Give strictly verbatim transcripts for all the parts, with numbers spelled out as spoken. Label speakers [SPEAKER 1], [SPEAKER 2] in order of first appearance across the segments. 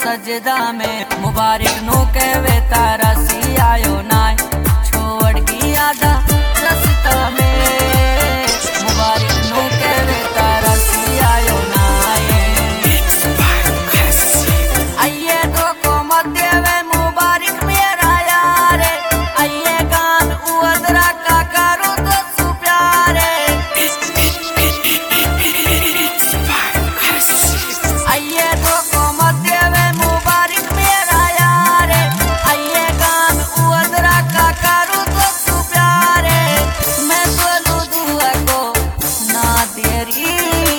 [SPEAKER 1] सजदा में मुबारक नो कहवे तारा सी आयो नाय छोड़ की आधा रस्ता में मुबारक नो कहवे तारा सी आयो नाय आइए तो को मत देवे मुबारक मेरा यार आइए गान उदरा का करो तो सु प्यारे आइए तो को मत देवे मुबारक मेरा यार आइए गान उदरा का करो तो सु प्यारे मैं तो दुआ को ना देरी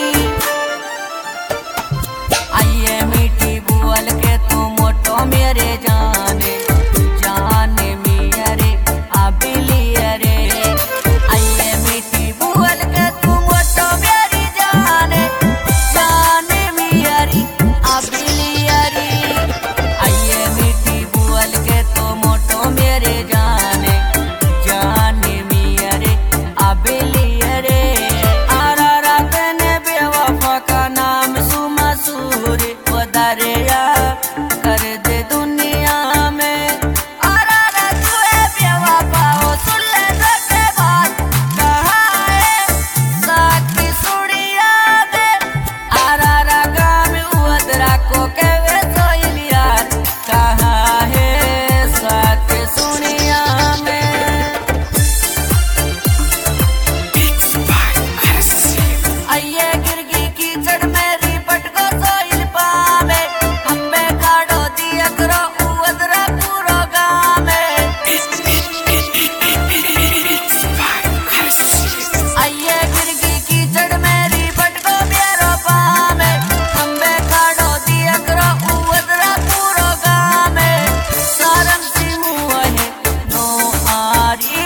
[SPEAKER 1] आइए मीठी बुअल के तू मोटो मेरे जाने जाने मेरे आबिलिए रे आइए मीठी बुअल के तू मोटो मेरी जाने जाने मेरी आबिलिए रे आइए मीठी बुअल के तू मोटो मेरे जाने जाने मेरे आबिलिए रे आरा रात ने बेवफा का नाम सुमसूर वदरिया कर दे दुनिया में आरा रात हुए बेवफा हो सुन ले रखे बात कहा है साकी सुड़िया दे आरा रागा में उदरा को कहवे सोइल यार कहा है साकी सुड़िया में आइए गिरगी कीचड़ मेरी पटको सोइल पावे हम्बे काढ़ो दिया करो उदरा पूरो गामे आइए गिरगी कीचड़ मेरी पटको बेरो पावे हम्बे काढ़ो दिया करो उदरा पूरो गामे सारम सी मुँह है नो आरी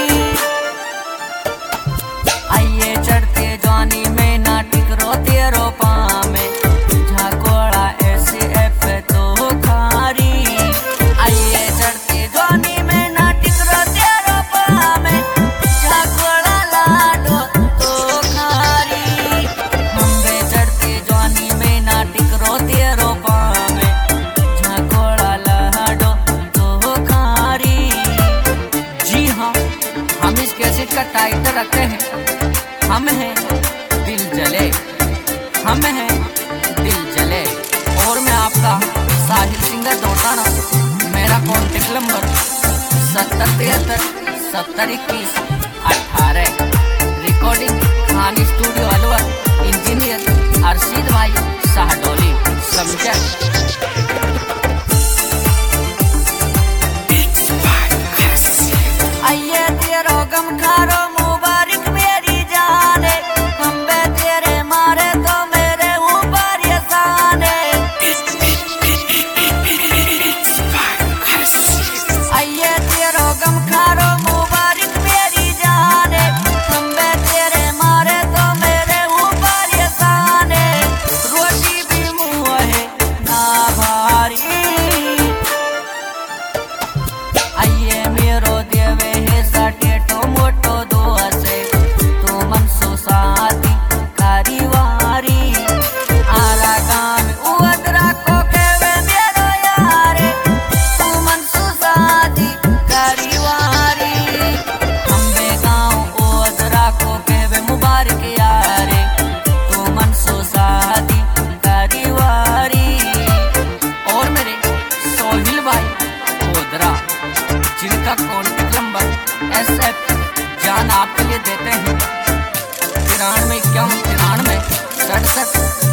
[SPEAKER 1] आइए चढ़ते जवानी में नाटिक रो तेरो पामे झाकोड़ा ऐसे एफ तो खारी आइए चढ़ते जवानी में नाटिक रो तेरो पामे झाकोड़ा लाडो तो खारी हम्बे चढ़ते जवानी में नाटिक रो तेरो पामे झाकोड़ा लाडो तो खारी जी हाँ हम इस कैसेट का टाइटल रखते हैं हम हैं दिल जले हम हैं दिल जले और मैं आपका साहिल सिंगर दौड़ाना मेरा कॉन्टेक्ट नंबर सत्तर तिहत्तर सत्तर इक्कीस अठारह रिकॉर्डिंग खानी स्टूडियो अलवर इंजीनियर अरशीद भाई शाहडोली समझा आइए तेरो गम खारो मुबारक मेरी जाने हम्बे तेरे मारे तो मेरे ऊपर ये साने आइए तेरो गम खारो मुबारक मेरी जाने हम्बे तेरे मारे तो मेरे ऊपर ये साने रोटी भी मुँह है ना भारी आइए मेरो देवे है सटेटो मोटो दो से तो मनसो साथी कारीवारी आरा गाम उदरा को कहवे मेरो यारे तू मनसो साथी कारीवारी हम्बे गाँव उदरा को कहवे मुबारक यारे तू मनसो साथी कारीवारी और मेरे सोहिल भाई उदरा जिनका कॉन्टेक्ट नंबर एस एफ जान आपके लिए देते हैं तिरानवे इक्यावन तिरानवे सड़सठ